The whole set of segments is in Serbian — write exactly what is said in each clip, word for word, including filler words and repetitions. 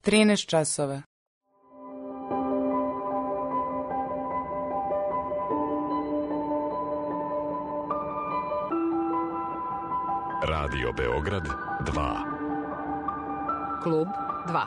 trinaest časova. Radio Beograd dva. Klub dva.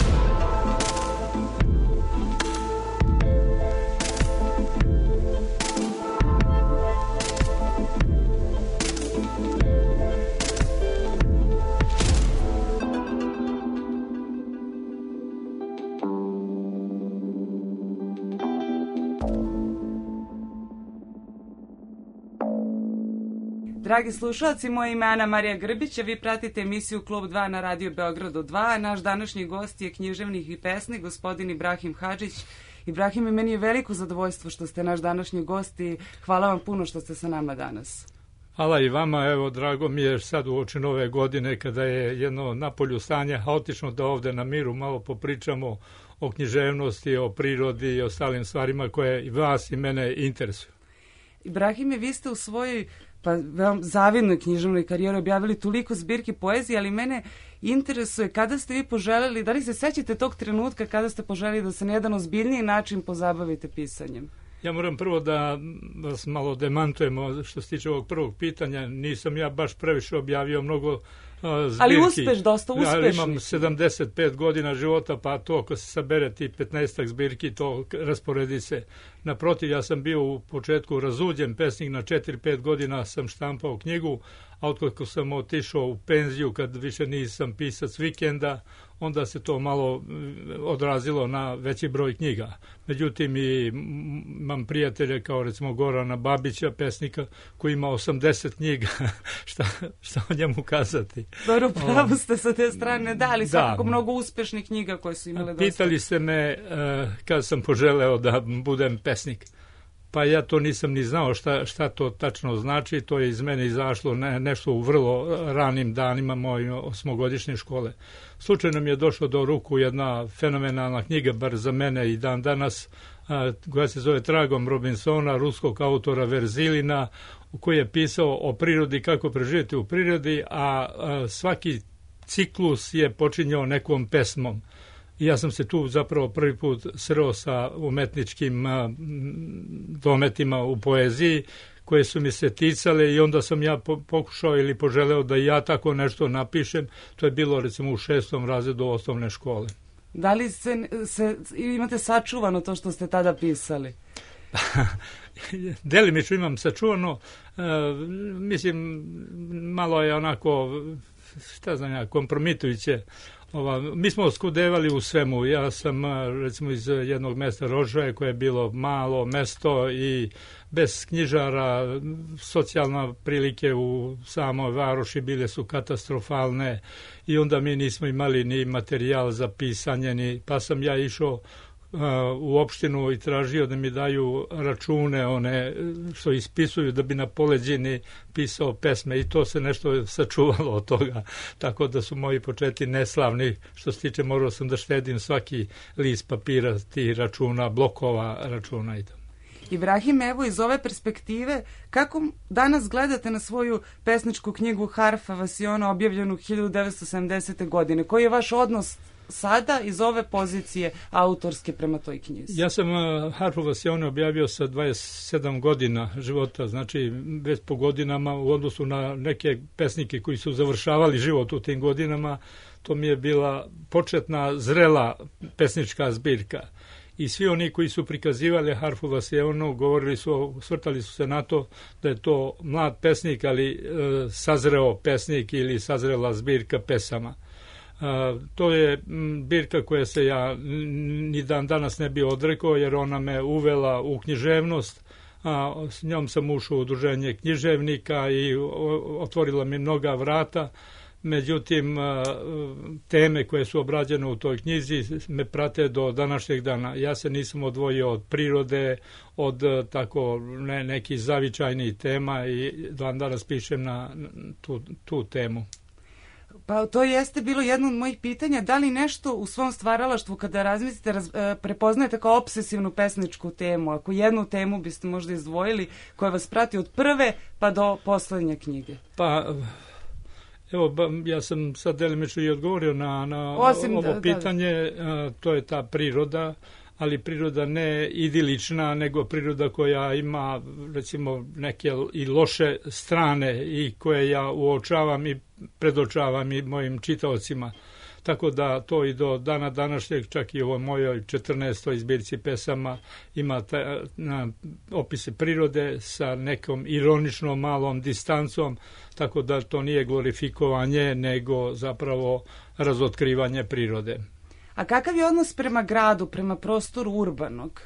Dragi slušalci, moje ime je Ana Marija Grbić, a vi pratite emisiju Klub dva na Radio Beogradu dva. Naš današnji gost je književnik i pesnik, gospodin Ibrahim Hadžić. Ibrahime, meni je veliko zadovoljstvo što ste naš današnji gost i hvala vam puno što ste sa nama danas. Hvala i vama, evo, drago mi je sad uoči nove godine kada je jedno napolju stanje haotično da ovde na miru malo popričamo o književnosti, o prirodi i ostalim stvarima koje i vas i mene interesuju. Ibrahime, vi ste u svojoj pa veoma zavidnoj književnoj karijeri objavili toliko zbirki poezije, ali mene interesuje kada ste vi poželeli, da li se sećate tog trenutka kada ste poželeli da se na jedan ozbiljniji način pozabavite pisanjem? Ja moram prvo da vas malo demantujemo što se tiče ovog prvog pitanja. Nisam ja baš previše objavio mnogo uh, zbirki. Ali uspeš, dosta uspešni. Ja imam sedamdeset pet godina života, pa to ako se sabere ti petnaestak zbirki, to rasporedi se. Naprotiv, ja sam bio u početku razuđen pesnik, na četiri pet godina sam štampao knjigu, a otkako sam otišao u penziju, kad više nisam pisac vikenda, onda se to malo odrazilo na veći broj knjiga. Međutim, i imam prijatelje kao recimo Gorana Babića, pesnika, koji ima osamdeset knjiga. šta, šta o njemu kazati? Dobro, pravo ste sa te strane, da, ali svakako mnogo uspešnih knjiga koje su imale dosta. Pitali ste me uh, kad sam poželeo da budem pesnik. Pa ja to nisam ni znao šta, šta to tačno znači, to je iz mene izašlo ne, nešto u vrlo ranim danima moje osmogodišnje škole. Slučajno mi je došlo do ruku jedna fenomenalna knjiga, bar za mene i dan danas, a, koja se zove Tragom Robinsona, ruskog autora Verzilina, u koji je pisao o prirodi, kako preživjeti u prirodi, a, a svaki ciklus je počinjao nekom pesmom. I ja sam se tu zapravo prvi put sreo sa umetničkim a, dometima u poeziji koje su mi se ticale i onda sam ja po, pokušao ili poželeo da ja tako nešto napišem. To je bilo recimo u šestom razredu osnovne škole. Da li se, se, imate sačuvano to što ste tada pisali? Delimično imam sačuvano. E, mislim, malo je onako, šta znam ja, kompromitujuće. Ova, mi smo skudevali u svemu. Ja sam recimo iz jednog mesta Rožaje koje je bilo malo mesto i bez knjižara, socijalne prilike u samoj varoši bile su katastrofalne i onda mi nismo imali ni materijal za pisanje, ni, pa sam ja išao u opštinu i tražio da mi daju račune, one što ispisuju, da bi na poleđini pisao pesme i to se nešto sačuvalo od toga, tako da su moji početi neslavni. Što se tiče, morao sam da štedim svaki list papira, tih računa, blokova računa i to. Ibrahim, evo iz ove perspektive, kako danas gledate na svoju pesničku knjigu Harfa vas je ona objavljenu hiljadu devetsto sedamdesete. godine? Koji je vaš odnos sada iz ove pozicije autorske prema toj knjizi? Ja sam uh, Harfu vas je ona objavio sa dvadeset sedam godina života, znači već po godinama u odnosu na neke pesnike koji su završavali život u tim godinama. To mi je bila početna zrela pesnička zbirka. I svi oni koji su prikazivali Harfu Vasijevnu govorili su, svrtali su se na to da je to mlad pesnik, ali e, sazreo pesnik ili sazrela zbirka pesama. E, to je zbirka koja se ja ni dan danas ne bi odrekao, jer ona me uvela u književnost. A, s njom sam ušao u udruženje književnika i otvorila mi mnoga vrata. Međutim, teme koje su obrađene u toj knjizi me prate do današnjeg dana. Ja se nisam odvojio od prirode, od tako ne, nekih zavičajnih tema i dan danas pišem na tu, tu temu. Pa to jeste bilo jedno od mojih pitanja, da li nešto u svom stvaralaštvu kada razmislite raz, prepoznajete kao obsesivnu pesničku temu, ako jednu temu biste možda izdvojili koja vas prati od prve pa do poslednje knjige? Pa Evo, ja sam sad delimično i odgovorio na, na Osim, ovo da, pitanje, da. To je ta priroda, ali priroda ne idilična, nego priroda koja ima, recimo, neke i loše strane i koje ja uočavam i predočavam i mojim čitaocima. Tako da to i do dana današnjeg, čak i u ovoj mojoj četrnaestoj zbirci pesama ima ta, na, opise prirode sa nekom ironičnom malom distancom, tako da to nije glorifikovanje, nego zapravo razotkrivanje prirode. A kakav je odnos prema gradu, prema prostoru urbanog?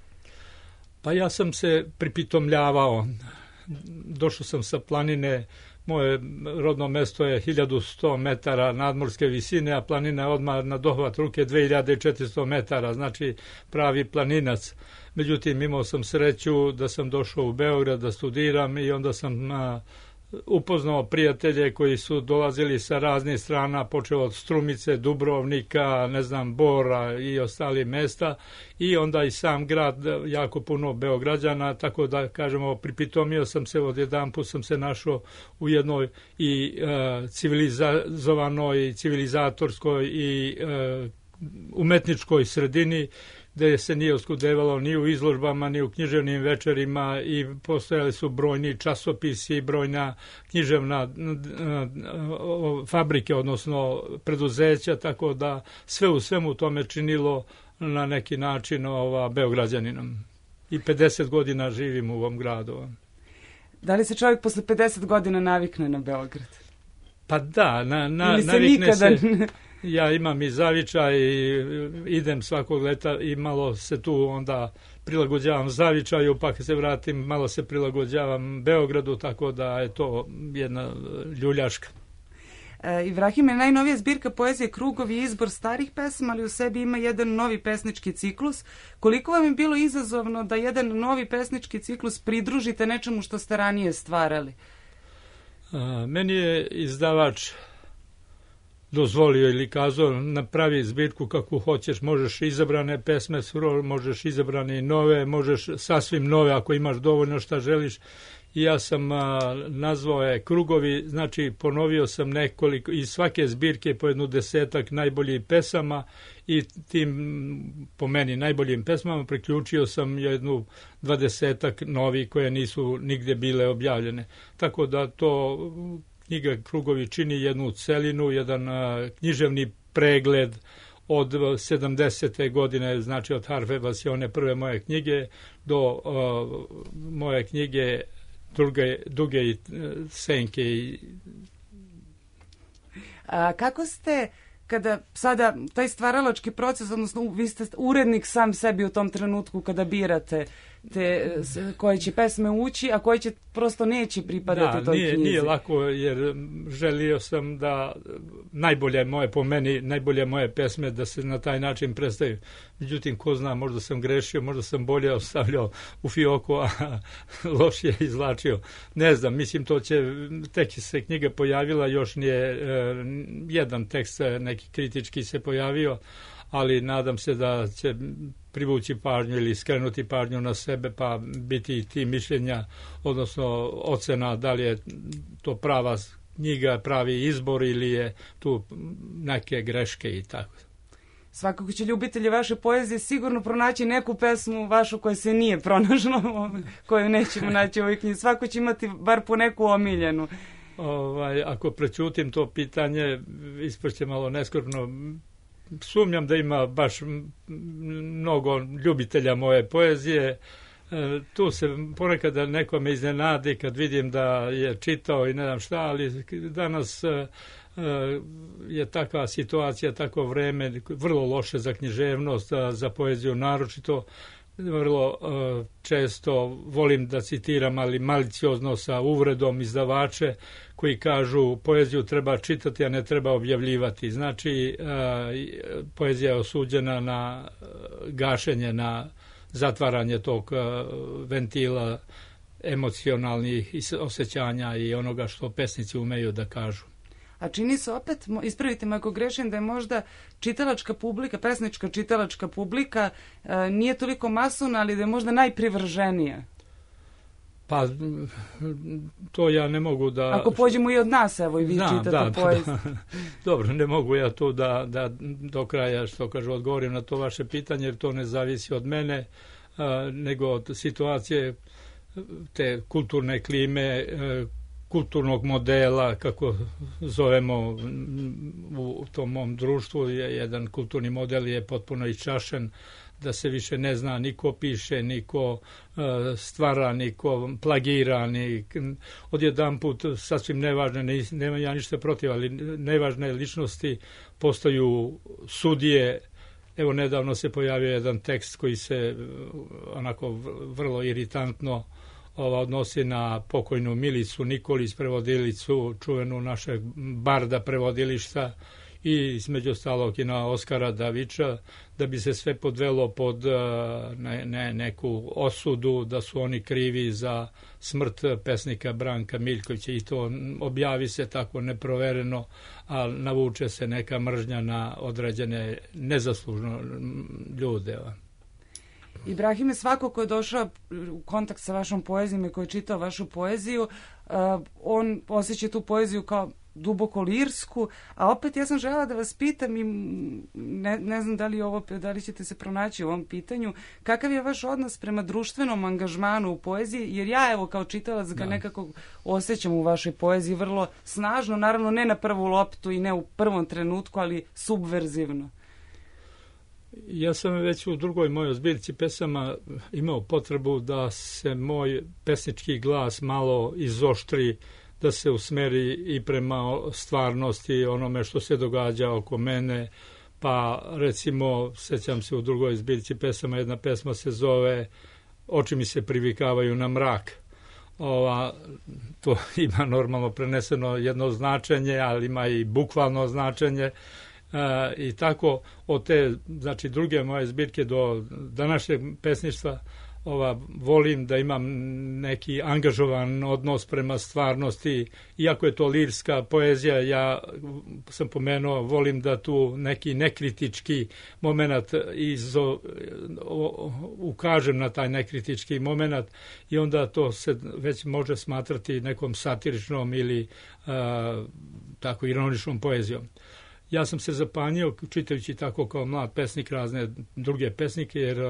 Pa ja sam se pripitomljavao. Došao sam sa planine. Moje rodno mesto je hiljadu sto metara nadmorske visine, a planina je odmah na dohvat ruke dve hiljade četiristo metara, znači pravi planinac. Međutim, imao sam sreću da sam došao u Beograd da studiram i onda sam a, upoznao prijatelje koji su dolazili sa raznih strana, počeo od Strumice, Dubrovnika, ne znam, Bora i ostalih mesta, i onda i sam grad, jako puno Beograđana, tako da, kažemo, pripitomio sam se, odjedanput sam se našao u jednoj i e, civilizovanoj, civilizatorskoj i e, umetničkoj sredini, gde se nije oskudevalo ni u izložbama, ni u književnim večerima, i postojali su brojni časopisi, brojna književna fabrike, odnosno preduzeća, tako da sve u svemu tome činilo na neki način ova Beograđaninom. I pedeset godina živim u ovom gradu. Da li se čovjek posle pedeset godina navikne na Beograd? Pa da, na, na, Ili se navikne nikada... se... Ja imam i zavičaj i idem svakog leta i malo se tu onda prilagođavam zavičaju, pa kad se vratim malo se prilagođavam Beogradu, tako da je to jedna ljuljaška. E, Ibrahime, najnovija zbirka poezije Krugovi je izbor starih pesama, ali u sebi ima jedan novi pesnički ciklus. Koliko vam je bilo izazovno da jedan novi pesnički ciklus pridružite nečemu što ste ranije stvarali? A, meni je izdavač dozvolio ili kazao, napravi zbirku kako hoćeš, možeš izabrane pesme, možeš izabrane i nove, možeš sasvim nove ako imaš dovoljno šta želiš. I ja sam a, nazvao je Krugovi, znači ponovio sam nekoliko, iz svake zbirke po jednu desetak najboljih pesama, i tim, po meni, najboljim pesmama priključio sam jednu dvadesetak novi koje nisu nigdje bile objavljene. Tako da to... Knjiga Krugovi čini jednu celinu, jedan a, književni pregled od sedamdesete godine, znači od Harfe Vasione, prve moje knjige, do a, moje knjige Duge, Duge i Senke. I... A kako ste, kada sada taj stvaralački proces, odnosno vi ste urednik sam sebi u tom trenutku kada birate te koje će pesme ući, a koje će prosto neće pripadati da, toj nije, knjizi. Nije lako, jer želio sam da najbolje moje, po meni, najbolje moje pesme da se na taj način predstavaju. Međutim, ko zna, možda sam grešio, možda sam bolje ostavljao u fioku, a lošije izvlačio. Ne znam, mislim, to će, tek se knjiga pojavila, još nije eh, jedan tekst neki kritički se pojavio, ali nadam se da će privući pažnju ili skrenuti pažnju na sebe, pa biti i ti mišljenja, odnosno ocena da li je to prava knjiga, pravi izbor ili je tu neke greške i tako. Svakako će ljubitelji vaše poezije sigurno pronaći neku pesmu vašu koja se nije pronašla, koju nećemo naći u ovoj knjizi. Svako će imati bar po neku omiljenu. Ovaj, ako prećutim to pitanje, ispašće malo neskromno. Sumnjam da ima baš mnogo ljubitelja moje poezije. E, tu se ponekad neko me iznenadi kad vidim da je čitao i ne znam šta, ali danas e, je takva situacija, takvo vreme, vrlo loše za književnost, za poeziju naročito. Vrlo uh, često volim da citiram, ali maliciozno sa uvredom izdavače koji kažu poeziju treba čitati, a ne treba objavljivati. Znači, uh, poezija je osuđena na uh, gašenje, na zatvaranje tog uh, ventila emocionalnih osjećanja i onoga što pesnici umeju da kažu. A čini se opet, ispravite me ako grešim, da je možda čitalačka publika, pesnička čitalačka publika e, nije toliko masovna, ali da je možda najprivrženija. Pa, to ja ne mogu da... Ako pođemo i od nas, evo, i vi Znam, čitate da, povijest. Da. Dobro, ne mogu ja to da, da do kraja, što kažu, odgovorim na to vaše pitanje, jer to ne zavisi od mene, a, nego od situacije te kulturne klime, kulturnog modela, kako zovemo u tom mom društvu. Jedan kulturni model je potpuno iščašen, da se više ne zna niko piše, niko stvara, niko plagira, ni odjedanput sasvim nevažne, ne, nema ja ništa protiv, ali nevažne ličnosti postaju sudije. Evo, nedavno se pojavio jedan tekst koji se onako vrlo iritantno ova odnosi na pokojnu Milicu Nikolić, prevodilicu, čuvenu našeg barda prevodilišta, i između ostalog i na Oskara Davića, da bi se sve podvelo pod ne, ne, neku osudu, da su oni krivi za smrt pesnika Branka Miljkovića, i to objavi se tako neprovereno, a navuče se neka mržnja na određene nezaslužno ljude. Ibrahime, svako ko je došao u kontakt sa vašom poezijom i ko je čitao vašu poeziju, uh, on osjeća tu poeziju kao duboko lirsku, a opet ja sam želela da vas pitam i ne, ne znam da li, ovo, da li ćete se pronaći u ovom pitanju, kakav je vaš odnos prema društvenom angažmanu u poeziji, jer ja evo kao čitalac ga da. nekako osjećam u vašoj poeziji vrlo snažno, naravno ne na prvu loptu i ne u prvom trenutku, ali subverzivno. Ja sam već u drugoj mojoj zbirci pesama imao potrebu da se moj pesnički glas malo izoštri, da se usmeri i prema stvarnosti, onome što se događa oko mene. Pa recimo, sećam se u drugoj zbirci pesama, jedna pesma se zove Oči mi se privikavaju na mrak. Ova, to ima normalno preneseno jedno značenje, ali ima i bukvalno značenje. E, i tako od te, znači, druge moje zbirke do današnjeg pesništva, ova, volim da imam neki angažovan odnos prema stvarnosti, iako je to lirska poezija. Ja sam pomenuo, volim da tu neki nekritički moment izo, o, ukažem na taj nekritički moment, i onda to se već može smatrati nekom satiričnom ili a, tako ironičnom poezijom. Ja sam se zapanjio čitajući tako kao mlad pesnik razne druge pesnike, jer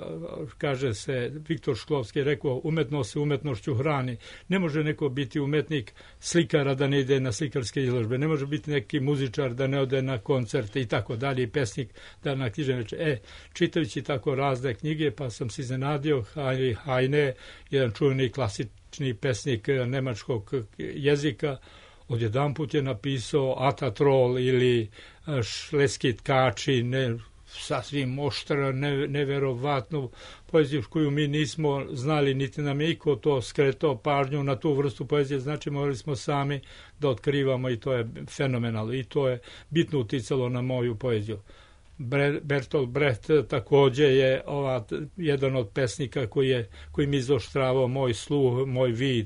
kaže se, Viktor Šklovski je rekao, umetnost se umetnošću hrani. Ne može neko biti umetnik slikara da ne ide na slikarske izložbe, ne može biti neki muzičar da ne ode na koncerte i tako dalje, i pesnik da na književniče. E, čitajući tako razne knjige, pa sam se iznenadio, Heine, jedan čuveni klasični pesnik nemačkog jezika, odjedanput je napisao Atatrol ili Šleski tkači, ne, sasvim oštra, ne, neverovatnu poeziju koju mi nismo znali, niti nam je iko to skretao pažnju na tu vrstu poezije, znači morali smo sami da otkrivamo, i to je fenomenalno, i to je bitno uticalo na moju poeziju. Bertolt Brecht takođe je ova, jedan od pesnika koji, je, koji mi izoštravao moj sluh, moj vid.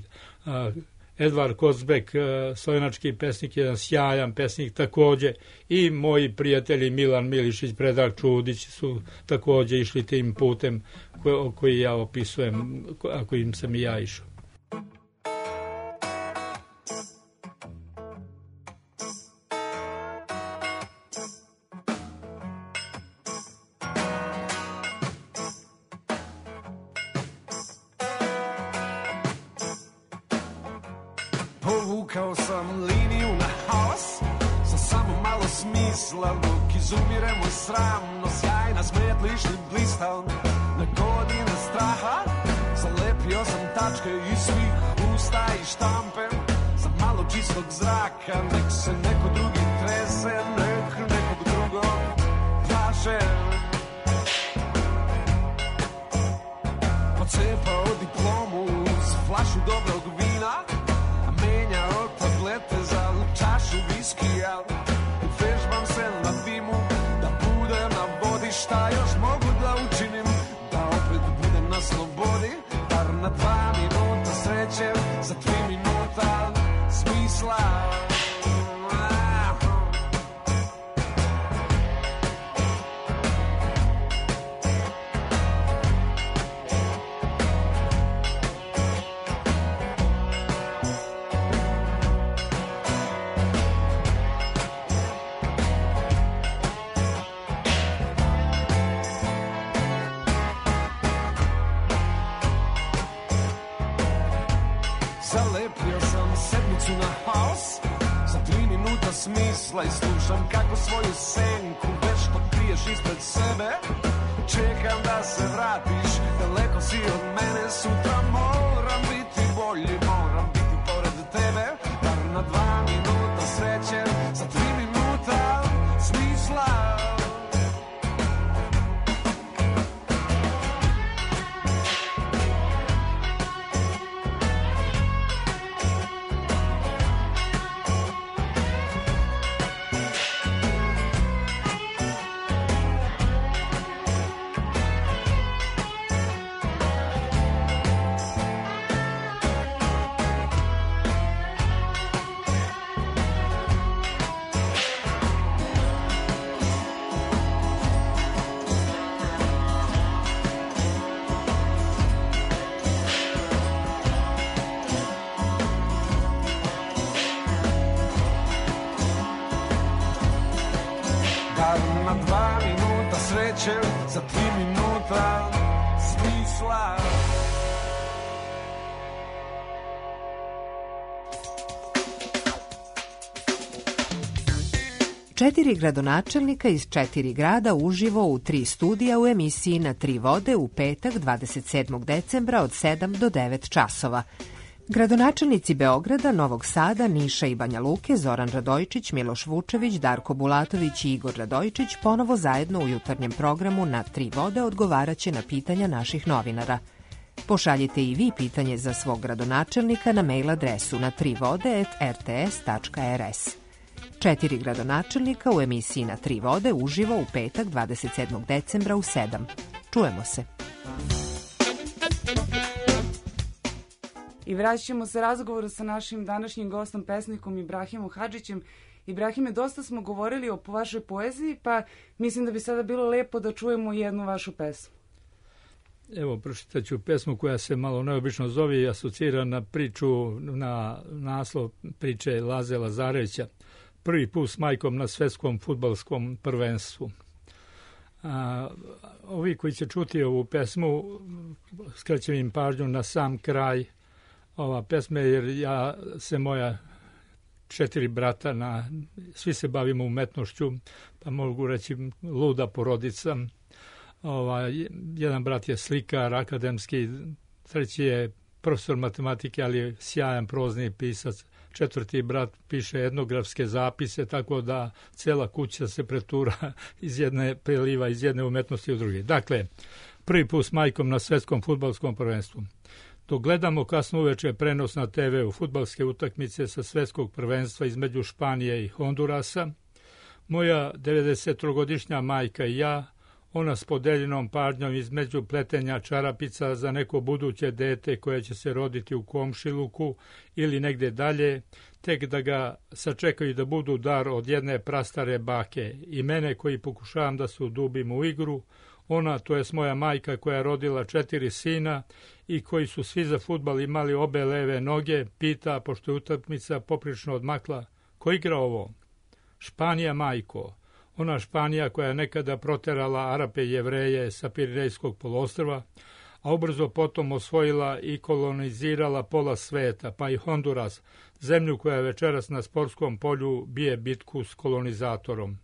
Edvard Kocbek, slovenački pesnik, jedan sjajan pesnik takođe, i moji prijatelji Milan Milišić, Predrag Čudić su takođe išli tim putem koji ja opisujem, a kojim sam i ja išao. Povukao sam liniju na haos, sa samo malo smisla, dok izumire moj sram, no sjajna smetlišni blistal na godine straha. Zalepio sam tačke iz svih usta i štampe, za malo čistog zraka, nek se neko drugi trese, nek nekog drugog plaše. Pocepao diplomu uz flašu dobrog vina, menjao tablete za čašu viskija. Vežbam se na dimu, da budem na vodi. Šta još mogu da učinim, da opet budem na slobodi? Bar na dva minuta sreće, za tri minuta smisla. Zalepio sam sedmicu na haos, za tri minuta smisla i slušam kako svoju senku vešto kriješ ispred sebe. Čekam da se vratiš, daleko si od mene, sutra moram biti bolji, moram biti pored tebe, bar na dva minuta sreće, za tri minuta smisla. Za tri minuta smisla. Četiri gradonačelnika iz četiri grada uživo u tri studija u emisiji Na tri vode u petak dvadeset sedmog decembra od sedam do devet časova. Gradonačelnici Beograda, Novog Sada, Niša i Banja Luke, Zoran Radojičić, Miloš Vučević, Darko Bulatović i Igor Radojičić ponovo zajedno u jutarnjem programu Na tri vode odgovaraće na pitanja naših novinara. Pošaljite i vi pitanje za svog gradonačelnika na mail adresu na tri vode at r t s tačka r s. Četiri gradonačelnika u emisiji Na tri vode uživo u petak dvadeset sedmog decembra u sedam. Čujemo se. I vraćamo se razgovoru sa našim današnjim gostom, pesnikom Ibrahimom Hadžićem. Ibrahime, dosta smo govorili o vašoj poeziji, pa mislim da bi sada bilo lepo da čujemo jednu vašu pesmu. Evo, pročitat ću pesmu koja se malo neobično zove i asocira na priču, na naslov priče Laze Lazarevića. Prvi put s majkom na svetskom fudbalskom prvenstvu. A, ovi koji će čuti ovu pesmu, skrećem im pažnju na sam kraj ova pesme, jer ja se moja četiri brata, na, svi se bavimo umetnošću, pa mogu reći luda porodica. Ova, jedan brat je slikar, akademski, treći je profesor matematike, ali je sjajan prozni pisac. Četvrti brat piše etnografske zapise, tako da cela kuća se pretura iz jedne, preliva iz jedne umetnosti u druge. Dakle, prvi put s majkom na svetskom fudbalskom prvenstvu. Dok gledamo kasno uveče prenos na te ve u fudbalske utakmice sa svetskog prvenstva između Španije i Hondurasa, moja devedesettrogodišnja majka i ja, ona s podeljenom pažnjom između pletenja čarapica za neko buduće dete koje će se roditi u komšiluku ili negde dalje, tek da ga sačekaju da budu dar od jedne prastare bake, i mene koji pokušavam da se udubim u igru, ona, to jest moja majka koja je rodila četiri sina i koji su svi za fudbal imali obe leve noge, pita, pošto je utakmica poprično odmakla, ko igra ovo? Španija, majko. Ona Španija koja je nekada proterala Arape i Jevreje sa Pirinejskog poluostrva, a ubrzo potom osvojila i kolonizirala pola sveta, pa i Honduras, zemlju koja večeras na sportskom polju bije bitku s kolonizatorom.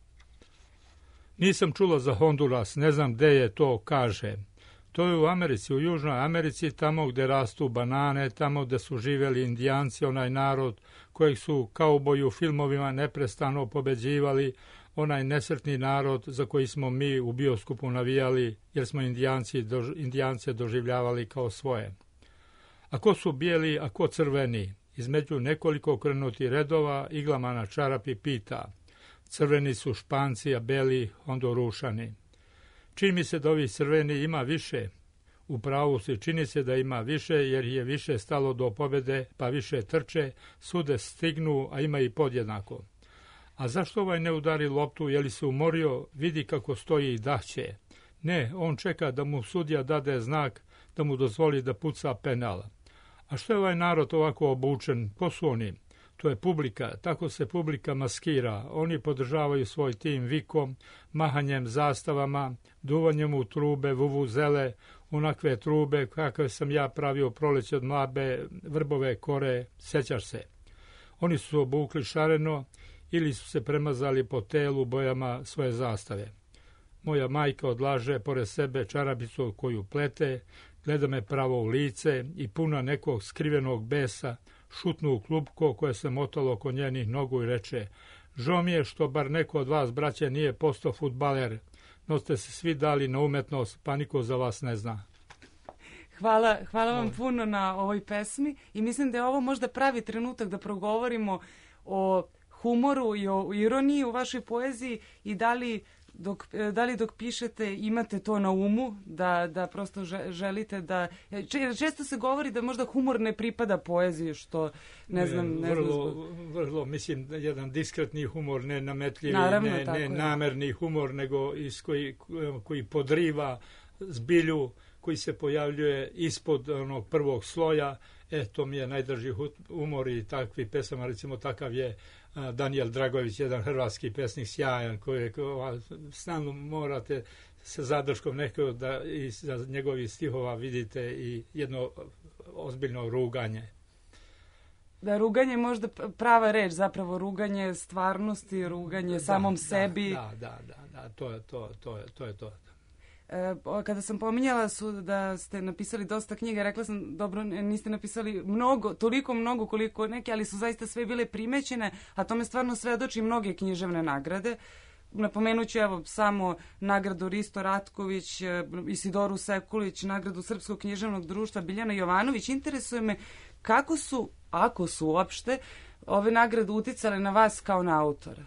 Nisam čula za Honduras, ne znam gde je to, kaže. To je u Americi, u Južnoj Americi, tamo gde rastu banane, tamo gde su živjeli Indijanci, onaj narod kojeg su kauboji u filmovima neprestano pobeđivali, onaj nesretni narod za koji smo mi u bioskopu navijali, jer smo Indijanci, dož, Indijance doživljavali kao svoje. A ko su bijeli, a ko crveni? Između nekoliko okrenuti redova iglama na čarapi pita. Crveni su Španci, a beli Hondurušani. Čini mi se da ovih crveni ima više. U pravu se, čini se da ima više, jer je više stalo do pobjede, pa više trče, sude stignu, a ima i podjednako. A zašto ovaj ne udari loptu, je li se umorio, vidi kako stoji i dahće. Ne, on čeka da mu sudija dade znak, da mu dozvoli da puca penal. A što je ovaj narod ovako obučen? Ko su oni? to je publika, tako se publika maskira. Oni podržavaju svoj tim vikom, mahanjem zastavama, duvanjem u trube, vuvuzele, onakve trube kakve sam ja pravio u proleće od mlabe, vrbove kore, sećaš se. Oni su obukli šareno ili su se premazali po telu bojama svoje zastave. Moja majka odlaže pored sebe čarabicu koju plete, gleda me pravo u lice i puna nekog skrivenog besa, šutnu u klupko koje se motalo oko njenih nogu i reče: žao mi je što bar neko od vas, braće, nije postao fudbaler, no ste se svi dali na umetnost, pa niko za vas ne zna. Hvala, hvala vam puno na ovoj pesmi i mislim da je ovo možda pravi trenutak da progovorimo o humoru i o ironiji u vašoj poeziji i da li dok, da li dok pišete imate to na umu, da, da prosto želite da... Često se govori da možda humor ne pripada poeziji, što ne znam... Ne, ne vrlo, znam vrlo, mislim, jedan diskretni humor, ne nametljivi, Naravno, ne, ne namerni humor, nego iz koji, koji podriva zbilju, koji se pojavljuje ispod onog prvog sloja. E, to mi je najdraži humor i takvi pesama, recimo takav je Danijel Dragović, jedan hrvatski pesnik sjajan, koji stalno morate sa zadrškom nekog da iz njegovih stihova vidite i jedno ozbiljno ruganje. Da, ruganje je možda prava reč, zapravo ruganje stvarnosti, ruganje da, samom da, sebi. Da, da, da, da, to je to, to je to. Je to. Kada sam pominjala su da ste napisali dosta knjiga, rekla sam, dobro, niste napisali mnogo, toliko mnogo koliko neke, ali su zaista sve bile primećene, a tome stvarno svedoči mnoge književne nagrade. Napomenuću evo samo nagradu Risto Ratković, Isidoru Sekulić, nagradu Srpskog književnog društva Biljana Jovanović. Interesuje me kako su, ako su uopšte, ove nagrade uticale na vas kao na autora?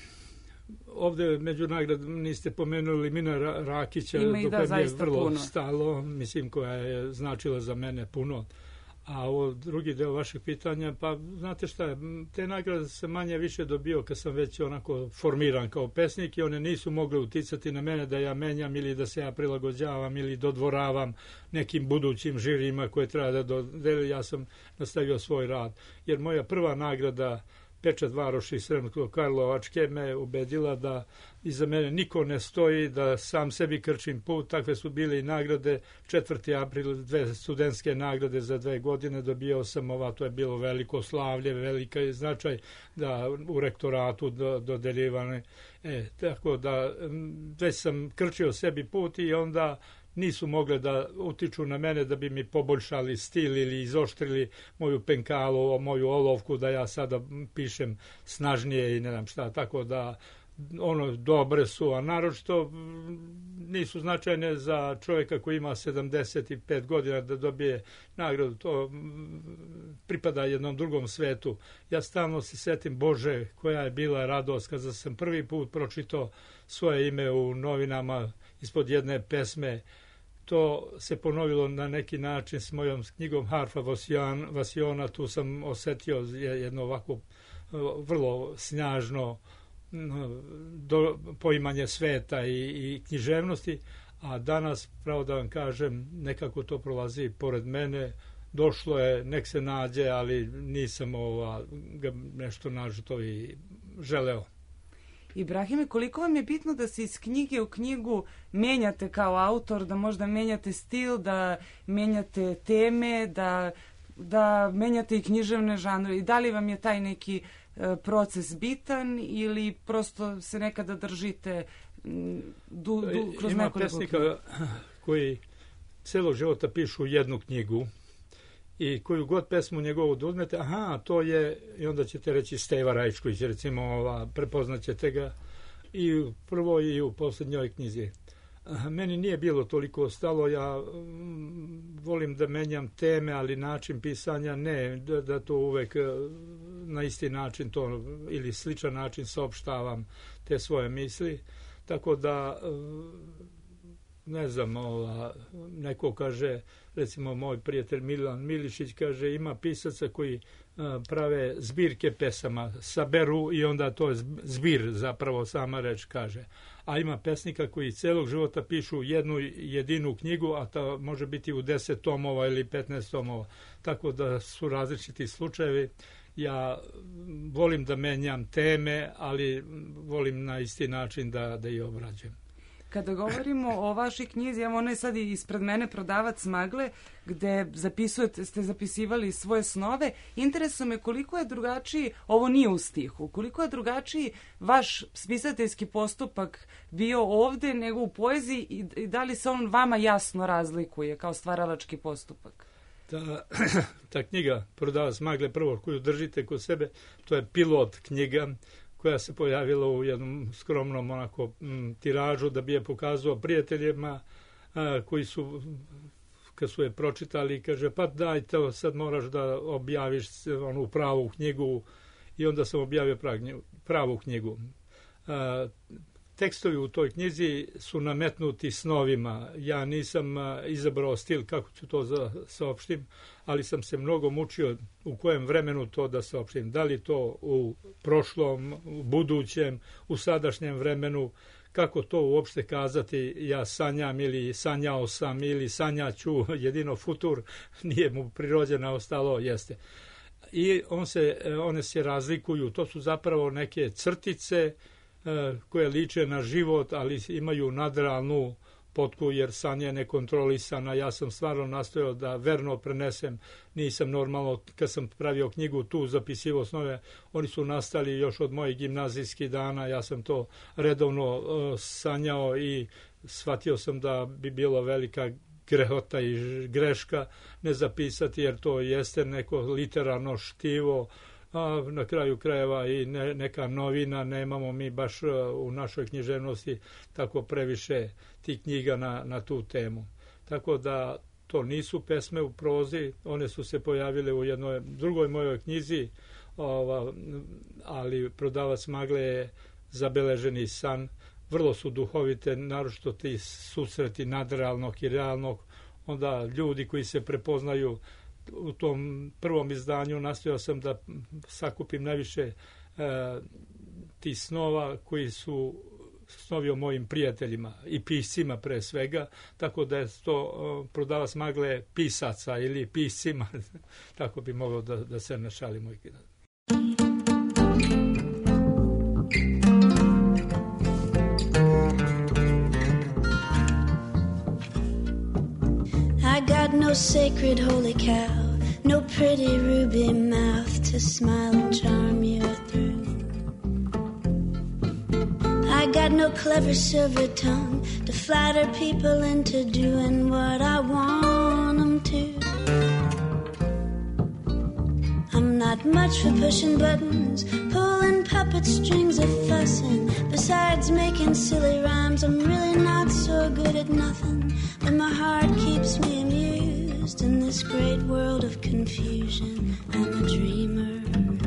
Ovde među nagradom niste pomenuli Mina Rakića, do koje mi je vrlo puno stalo, mislim, koja je značila za mene puno. A ovo drugi deo vašeg pitanja, pa znate šta, te nagrade sam manje više dobio kad sam već onako formiran kao pesnik i one nisu mogle uticati na mene da ja menjam ili da se ja prilagođavam ili dodvoravam nekim budućim žirima koje treba da dodeli. Ja sam nastavio svoj rad. Jer moja prva nagrada, Pečat Varoši i Sremsko Karlovačke, me ubedila da iza mene niko ne stoji, da sam sebi krčim put. Takve su bile i nagrade. četvrti april, dve studentske nagrade za dve godine dobio sam. Ova, to je bilo veliko slavlje, velika značaj da u rektoratu do, dodeljivane. E, tako da već sam krčio sebi put i onda nisu mogle da utiču na mene da bi mi poboljšali stil ili izoštrili moju penkalu, moju olovku, da ja sada pišem snažnije i ne znam šta. Tako da ono dobre su, a naročito nisu značajne za čovjeka koji ima sedamdeset pet godina da dobije nagradu. To pripada jednom drugom svetu. Ja stalno se setim, Bože, koja je bila radost kada sam prvi put pročitao svoje ime u novinama ispod jedne pesme. To se ponovilo na neki način s mojom knjigom Harfa Vasiona. Tu sam osetio jedno ovako vrlo snjažno do poimanje sveta i, i književnosti, a danas, pravo da vam kažem, nekako to prolazi pored mene. Došlo je, nek se nađe, ali nisam ova, ga nešto nažuto i želeo. Ibrahime, koliko vam je bitno da se iz knjige u knjigu menjate kao autor, da možda menjate stil, da menjate teme, da, da menjate i književne žanre? I da li vam je taj neki e, proces bitan ili prosto se nekada držite du, du, kroz Ima nekoliko pesnika knjiga koji celog života pišu jednu knjigu i koju god pesmu njegovu da uzmete, aha, to je, i onda ćete reći Steva Rajčković, recimo, ova, prepoznaćete ga i u prvoj i u posljednjoj knjizi. Meni nije bilo toliko stalo, ja mm, volim da menjam teme, ali način pisanja ne, da, da to uvek na isti način to ili sličan način saopštavam te svoje misli, tako da ne znam, ova, neko kaže, recimo moj prijatelj Milan Milišić kaže, ima pisaca koji a, prave zbirke pesama, saberu i onda to je zbir, zapravo sama reč kaže. A ima pesnika koji celog života pišu jednu jedinu knjigu, a ta može biti u deset tomova ili petnaest tomova. Tako da su različiti slučajevi. Ja volim da menjam teme, ali volim na isti način da, da i obrađujem. Kada govorimo o vašoj knjizi, evo ona je sad ispred mene Prodavac magle, gde zapisujete, ste zapisivali svoje snove. Interesuje me koliko je drugačiji, ovo nije u stihu, koliko je drugačiji vaš spisateljski postupak bio ovde nego u poeziji i, i da li se on vama jasno razlikuje kao stvaralački postupak? Ta, ta knjiga Prodavac magle, prvo koju držite kod sebe, to je pilot knjiga koja se pojavila u jednom skromnom onako m, tiražu da bi je pokazao prijateljima a, koji su, kad su je pročitali, kaže pa daj to sad moraš da objaviš onu pravu knjigu, i onda sam objavio pravu, pravu knjigu. A, tekstovi u toj knjizi su nametnuti snovima. Ja nisam a, izabrao stil kako ću to da saopštim, ali sam se mnogo mučio u kojem vremenu to da saopštim. Da li to u prošlom, u budućem, u sadašnjem vremenu, kako to uopšte kazati, ja sanjam ili sanjao sam ili sanjaću, jedino futur nije mu prirođena, ostalo jeste. I on se, one se razlikuju, to su zapravo neke crtice koje liče na život, ali imaju nadrealnu potku, jer san je nekontrolisana. Ja sam stvarno nastojao da verno prenesem, nisam normalno, kad sam pravio knjigu tu zapisivo snove, oni su nastali još od mojih gimnazijskih dana, ja sam to redovno uh, sanjao i shvatio sam da bi bilo velika grehota i greška ne zapisati, jer to jeste neko literarno štivo, a na kraju krajeva i ne, neka novina, nemamo mi baš u našoj književnosti tako previše tih knjiga na, na tu temu. Tako da to nisu pesme u prozi, one su se pojavile u jednoj drugoj mojoj knjizi, ova, ali Prodavac magle je zabeleženi san, vrlo su duhovite, naročito ti susreti nadrealnog i realnog, onda ljudi koji se prepoznaju u tom prvom izdanju, nastojao sam da sakupim najviše e, tih snova koji su snovi o mojim prijateljima i piscima pre svega, tako da je to e, Prodavac magle pisaca ili piscima, tako bi mogao da, da se našali moj knjiga. I got no sacred holy cow, no pretty ruby mouth to smile and charm you through. I got no clever silver tongue to flatter people into doing what I want them to. I'm not much for pushing buttons, pulling puppet strings or fussing. Besides making silly rhymes, I'm really not so good at nothing. But my heart keeps me amused in this great world of confusion. I'm a dreamer.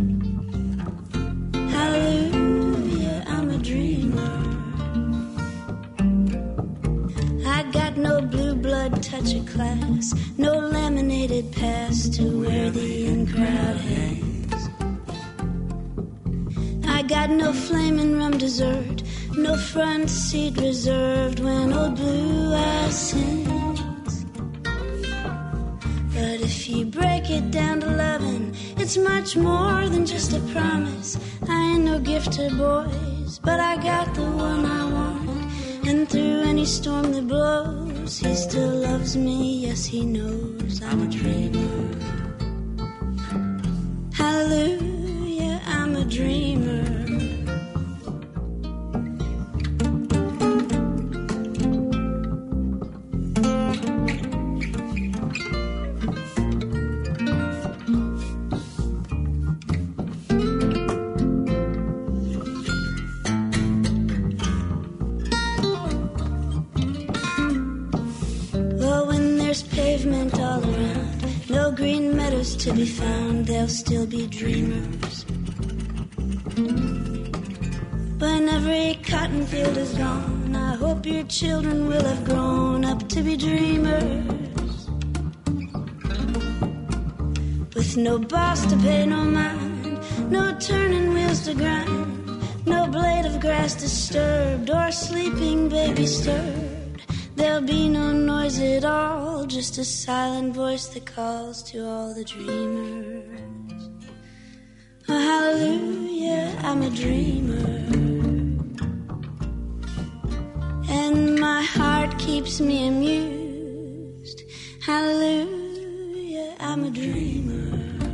Hallelujah, I'm a dreamer. I got no blue blood touch of class, no laminated past to where the in-crowd hangs. I got no flaming rum dessert, no front seat reserved when old Blue Eyes sings. But if you break it down to loving, it's much more than just a promise. I ain't no gift to boys, but I got the one I want. And through any storm that blows, he still loves me, yes he knows I'm a dreamer. Hallelujah, I'm a dreamer. To be found, they'll still be dreamers. When every cotton field is gone, I hope your children will have grown up to be dreamers. With no boss to pay no mind, no turning wheels to grind, no blade of grass disturbed or sleeping baby stirred. There'll be no noise at all, just a silent voice that calls to all the dreamers. Oh, hallelujah, I'm a dreamer. And my heart keeps me amused. Hallelujah, I'm a dreamer.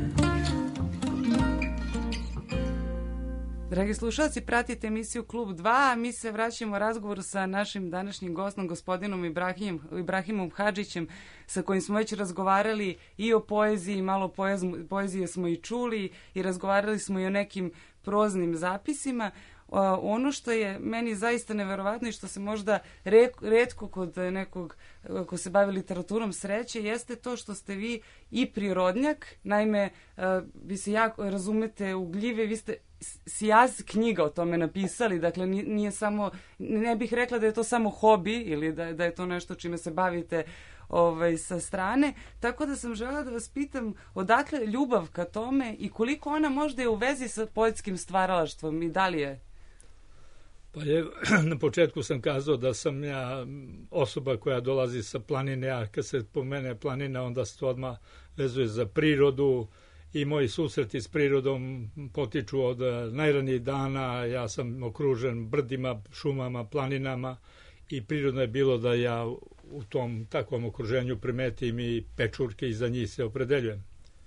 Dragi slušalci, pratite emisiju Klub dva, a mi se vraćamo razgovoru sa našim današnjim gostom, gospodinom Ibrahim, Ibrahimom Hadžićem, sa kojim smo već razgovarali i o poeziji, malo poezije smo i čuli i razgovarali smo i o nekim proznim zapisima. Ono što je meni zaista neverovatno i što se možda retko kod nekog ko se bavi literaturom sreće jeste to što ste vi i prirodnjak. Naime, vi se jako razumete u gljive, vi ste sjaz knjiga o tome napisali, dakle nije samo, ne bih rekla da je to samo hobi ili da, da je to nešto čime se bavite ovaj, sa strane, tako da sam želela da vas pitam odakle ljubav ka tome i koliko ona možda je u vezi sa poetskim stvaralaštvom i da li je? Pa je, na početku sam kazao da sam ja osoba koja dolazi sa planine, a kad se pomene planina onda se to odmah vezuje za prirodu i moji susreti s prirodom potiču od najranijih dana. Ja sam okružen brdima, šumama, planinama i prirodno je bilo da ja u tom takvom okruženju primetim i pečurke i za njih se opredeljujem.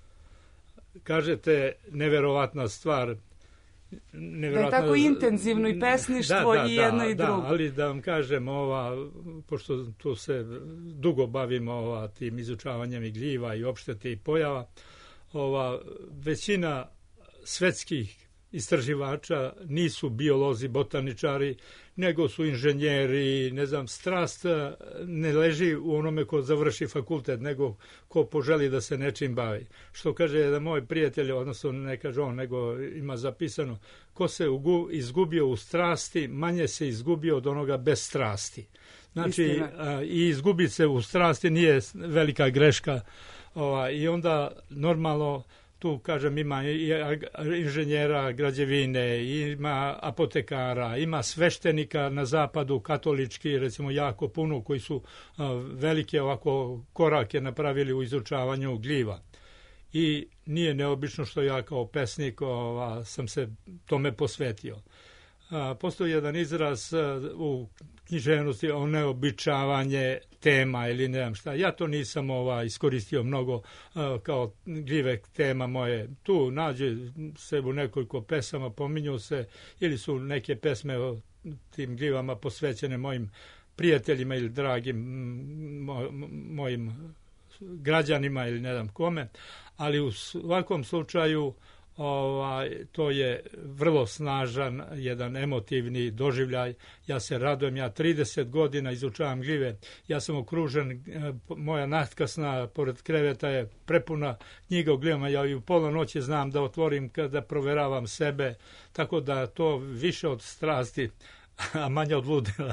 Kažete, neverovatna stvar, da je tako intenzivno i pesništvo da, da, i jedno da, i drugo. Da, ali da vam kažem, ova, pošto tu se dugo bavimo ova, tim izučavanjem i gljiva i opšte tih pojava, ova, većina svetskih istraživača nisu biolozi, botaničari, nego su inženjeri, ne znam, strast ne leži u onome ko završi fakultet, nego ko poželi da se nečim bavi. Što kaže jedan moj prijatelj, odnosno ne kaže on, nego ima zapisano, ko se izgubio u strasti, manje se izgubio od onoga bez strasti. Znači, a, i izgubiti se u strasti nije velika greška. Ova, i onda normalno tu, kažem, ima i inženjera građevine, ima apotekara, ima sveštenika na zapadu, katolički, recimo jako puno, koji su a, velike ovako korake napravili u izučavanju gljiva. I nije neobično što ja kao pesnik ova, sam se tome posvetio. A, postoji jedan izraz a, u književnosti o neobičavanje tema ili ne znam šta. Ja to nisam ova, iskoristio mnogo uh, kao gljive tema moje. Tu nađe se u nekoliko pesama, pominju se, ili su neke pesme o tim gljivama posvećene mojim prijateljima ili dragim mo, mojim građanima ili ne znam kome, ali u svakom slučaju Ovaj, to je vrlo snažan, jedan emotivni doživljaj. Ja se radujem, ja trideset godina izučavam gljive, ja sam okružen, moja natkasna pored kreveta je prepuna knjiga o gljivama, ja i u pola noći znam da otvorim kada proveravam sebe, tako da to više od strasti, a manje od ludila.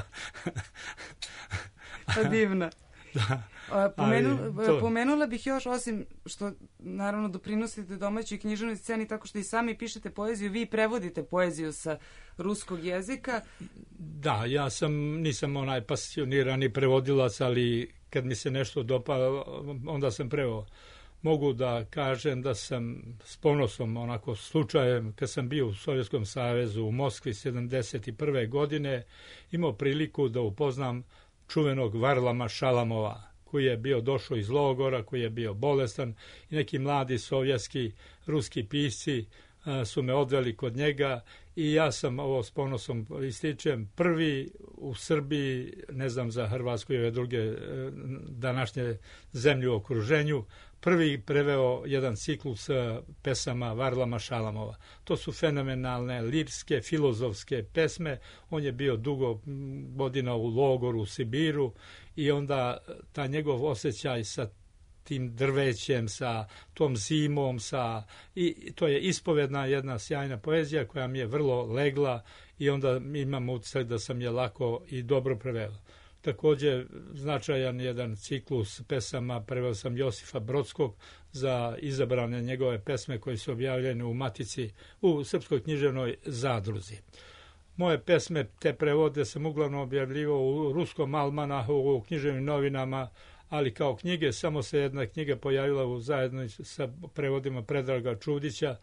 Divno. Da. Pomenu, to... Pomenula bih još, osim što naravno doprinosite domaćoj književnoj sceni tako što i sami pišete poeziju, vi prevodite poeziju sa ruskog jezika. Da, ja sam, nisam onaj pasionirani prevodilac, ali kad mi se nešto dopada, onda sam preveo. Mogu da kažem da sam s ponosom, onako slučajem, kad sam bio u Sovjetskom savezu u Moskvi sedamdeset prve godine, imao priliku da upoznam čuvenog Varlama Šalamova, koji je bio došao iz logora, koji je bio bolestan i neki mladi sovjetski, ruski pisci a, su me odveli kod njega i ja sam, ovo s ponosom ističem, prvi u Srbiji, ne znam za Hrvatsku i ove druge današnje zemlje u okruženju, prvi preveo jedan ciklus pesama Varlama Šalamova. To su fenomenalne, lirske, filozofske pesme. On je bio dugo godina u logoru u Sibiru i onda ta njegov osjećaj sa tim drvećem, sa tom zimom, sa, i to je ispovedna jedna sjajna poezija koja mi je vrlo legla i onda imam utisak da sam je lako i dobro preveo. Također značajan jedan ciklus pesama preveo sam Josifa Brodskog za izabrane njegove pesme koje su objavljene u Matici u Srpskoj književnoj zadruzi. Moje pesme, te prevode sam uglavnom objavljivao u ruskom almanahu, u književnim novinama, ali kao knjige samo se jedna knjiga pojavila u zajedno sa prevodima Predraga Čudića,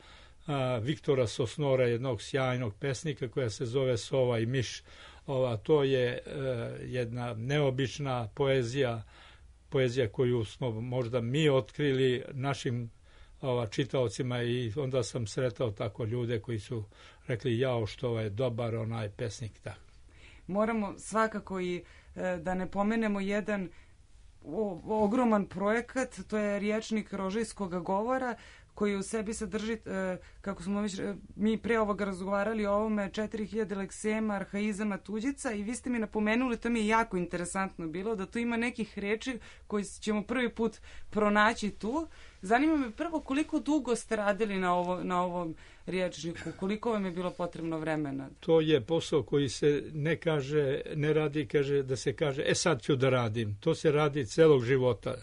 a, Viktora Sosnora, jednog sjajnog pesnika koja se zove Sova i miš. Ova, to je e, jedna neobična poezija, poezija koju smo možda mi otkrili našim ova, čitaocima i onda sam sretao tako ljude koji su rekli jao što je dobar onaj pesnik. Da. Moramo svakako i e, da ne pomenemo jedan o, ogroman projekat, to je Rječnik rožijskog govora, koji u sebi sadrži, e, kako smo već, e, mi pre ovoga razgovarali o ovome, četiri hiljade leksema, arhaizama, tuđica i vi ste mi napomenuli, to mi je jako interesantno bilo, da tu ima nekih reči koji ćemo prvi put pronaći tu. Zanima me prvo koliko dugo ste radili na, ovo, na ovom rječniku, koliko vam je bilo potrebno vremena? To je posao koji se ne kaže, ne radi, kaže da se kaže, e sad ću da radim. To se radi celog života.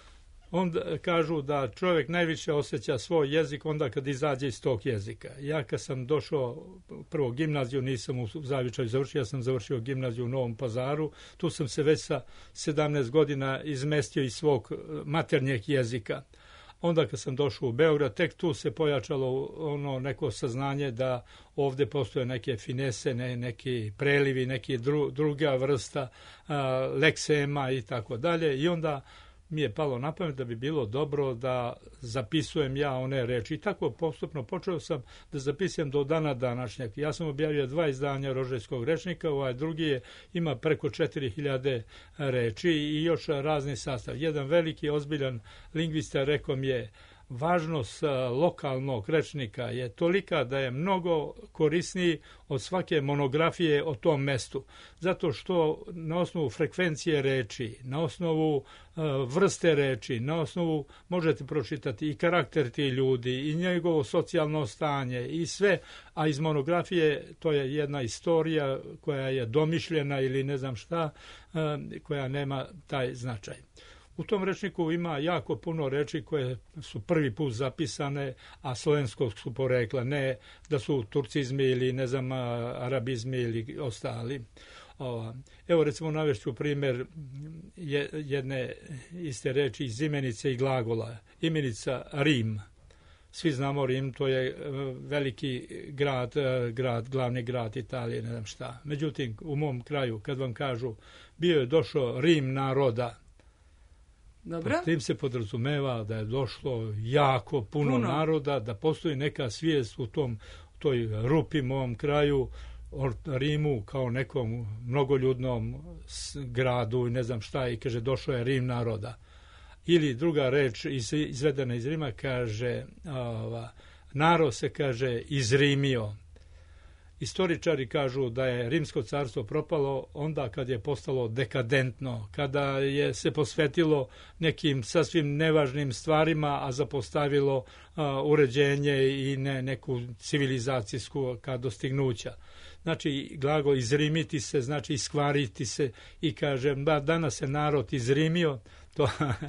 Onda kažu da čovjek najviše osjeća svoj jezik onda kad izađe iz tog jezika. Ja kad sam došao prvo gimnaziju, nisam u Zavičaju završio, ja sam završio gimnaziju u Novom Pazaru, tu sam se već sa sedamnaest godina izmestio iz svog maternjeg jezika. Onda kad sam došao u Beograd, tek tu se pojačalo ono neko saznanje da ovdje postoje neke finese, ne, neki prelivi, neki dru, druga vrsta a, leksema i tako dalje. I onda mi je palo na pamet da bi bilo dobro da zapisujem ja one reči. I tako postupno počeo sam da zapisujem do dana današnjeg. Ja sam objavio dva izdanja Rožajskog rečnika, ovaj drugi je, ima preko četiri hiljade reči i još razni sastav. Jedan veliki, ozbiljan lingvista rekao mi je, važnost lokalnog rečnika je tolika da je mnogo korisniji od svake monografije o tom mestu. Zato što na osnovu frekvencije reči, na osnovu uh, vrste reči, na osnovu možete pročitati i karakter tih ljudi i njegovo socijalno stanje i sve, a iz monografije to je jedna istorija koja je domišljena ili ne znam šta, uh, koja nema taj značaj. U tom rečniku ima jako puno reči koje su prvi put zapisane, a slovenskog su porekla, ne da su turcizmi ili ne znam arabizmi ili ostali. Evo recimo navešću primjer jedne iste reči iz imenice i glagola. Imenica Rim. Svi znamo Rim, to je veliki grad, grad, glavni grad Italije, ne znam šta. Međutim, u mom kraju, kad vam kažu, bio je došao Rim naroda, dobro. Tim se podrazumeva da je došlo jako puno, puno naroda, da postoji neka svijest u tom toj rupi mom kraju o Rimu kao nekom mnogoljudnom gradu i ne znam šta i kaže došao je Rim naroda. Ili druga reč iz, izvedena iz Rima kaže ova, narod se kaže izrimio. Istoričari kažu da je Rimsko carstvo propalo onda kad je postalo dekadentno, kada je se posvetilo nekim sasvim nevažnim stvarima, a zapostavilo a, uređenje i ne, neku civilizacijsku ka dostignuća. Znači, glagol izrimiti se, znači iskvariti se i kažem da danas se narod izrimio, to...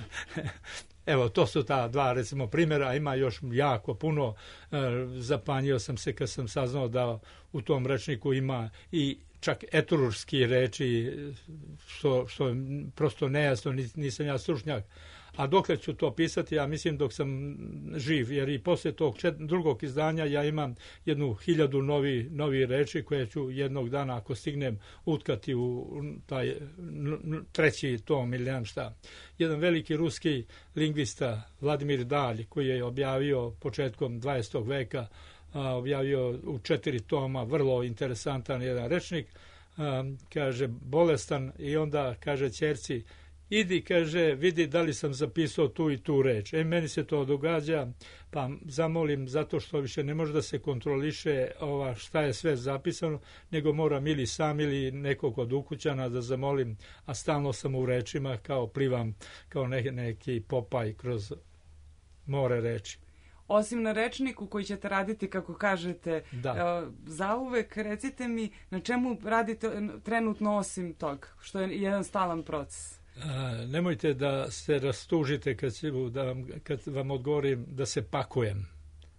Evo, to su ta dva, recimo, primjera, ima još jako puno. E, zapanjio sam se kad sam saznao da u tom rečniku ima i čak etrurski reči, što, što je prosto nejasno, nisam ja stručnjak. A dokle ću to pisati, ja mislim dok sam živ, jer i poslije tog čet, drugog izdanja ja imam jednu hiljadu novi, novi reči koje ću jednog dana, ako stignem, utkati u taj treći tom ili nemam šta. Jedan veliki ruski lingvista, Vladimir Dalj, koji je objavio početkom dvadesetog veka, a, objavio u četiri toma, vrlo interesantan jedan rečnik, a, kaže bolestan i onda kaže ćerci, idi, kaže, vidi da li sam zapisao tu i tu reč. E, meni se to događa, pa zamolim, zato što više ne može da se kontroliše ova šta je sve zapisano, nego moram ili sam ili nekog od ukućana da zamolim, a stalno sam u rečima kao plivam, kao ne, neki Popaj kroz more reči. Osim na rečniku koji ćete raditi, kako kažete, da. Zauvek, recite mi na čemu radite trenutno osim tog, što je jedan stalan proces? A, nemojte da se rastužite kad, da vam, kad vam odgovorim da se pakujem.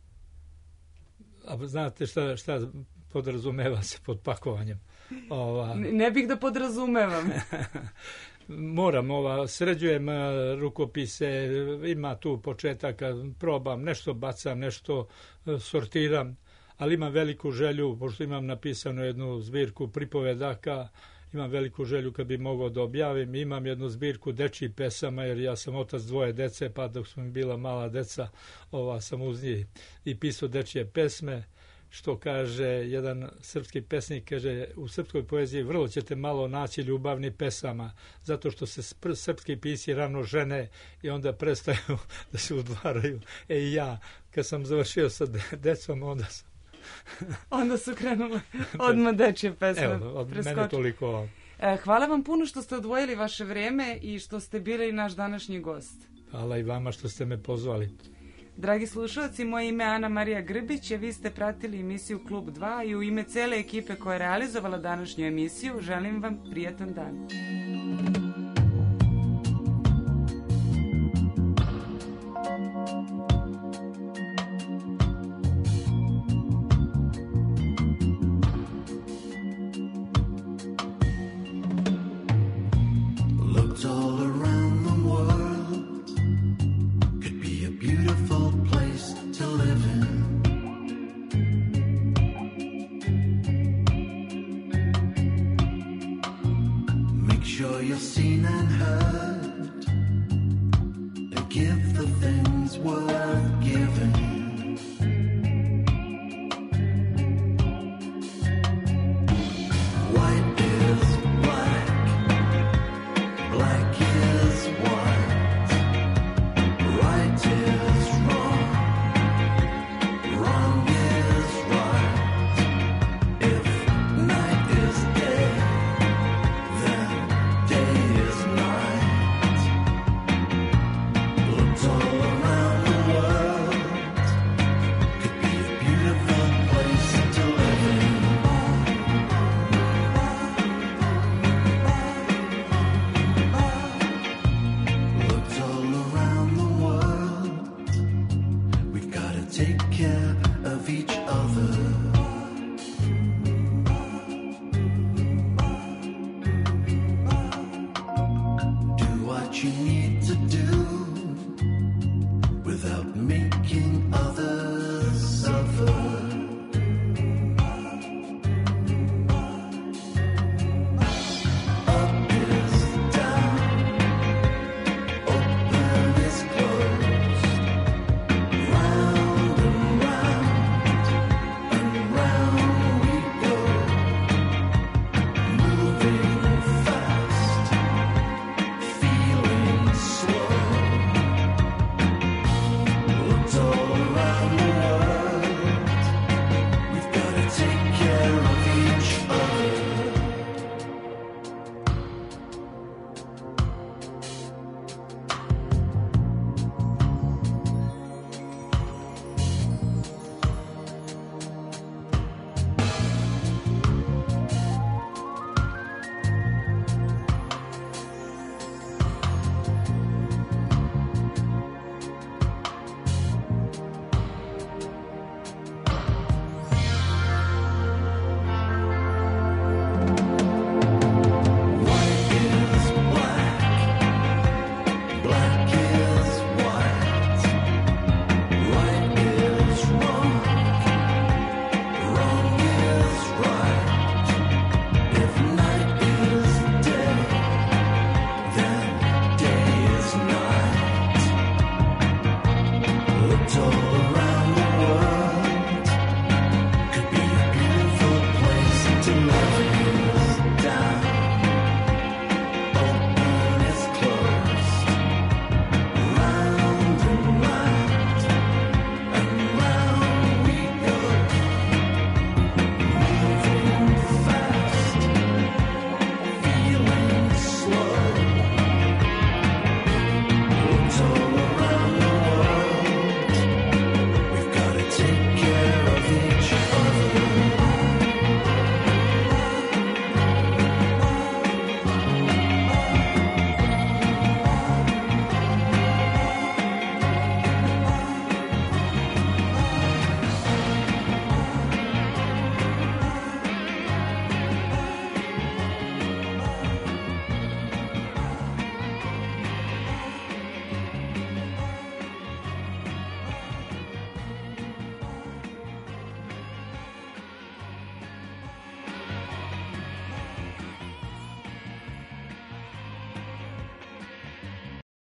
A znate šta, šta podrazumeva se pod pakovanjem? Ova... Ne, ne bih da podrazumevam. moram, ova, sređujem rukopise, ima tu početaka, probam, nešto bacam, nešto sortiram, ali imam veliku želju, pošto imam napisanu jednu zbirku pripovedaka, imam veliku želju kad bi mogao da objavim, imam jednu zbirku dečjih pesama, jer ja sam otac dvoje dece, pa dok su mi bila mala deca, ova, sam uz njih i pisao dečje pesme, što kaže jedan srpski pesnik, kaže, u srpskoj poeziji vrlo ćete malo naći ljubavni pesama, zato što se srpski pisci rano žene i onda prestaju da se udvaraju. E i ja, kad sam završio sa decom, onda sam onda su krenule odmah dečje pesme. Evo, od preskoči. Mene toliko. E, hvala vam puno što ste odvojili vaše vreme i što ste bili naš današnji gost. Hvala i vama što ste me pozvali. Dragi slušalci, moje ime je Ana Marija Grbić, a vi ste pratili emisiju Klub dva i u ime cele ekipe koja je realizovala današnju emisiju želim vam prijatan dan. Seen and heard, and give the things worth giving.